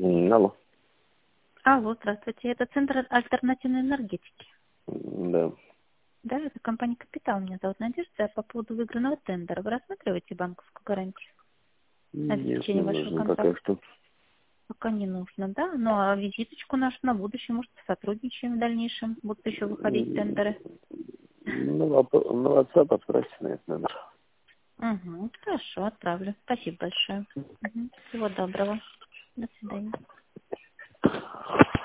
Алло. Алло, здравствуйте. Это Центр альтернативной энергетики. Да. Да, это компания «Капитал». Меня зовут Надежда. По поводу выигранного тендера. Вы рассматриваете банковскую гарантию на Нет, не обеспечение вашего нужно пока контракта? что. Пока не нужно, да? Ну, а визиточку нашу на будущее, может, сотрудничаем в дальнейшем. Будут еще выходить тендеры. На WhatsApp отправьте на этот номер. Угу, хорошо, отправлю. Спасибо большое. Мгм. Всего доброго. До свидания.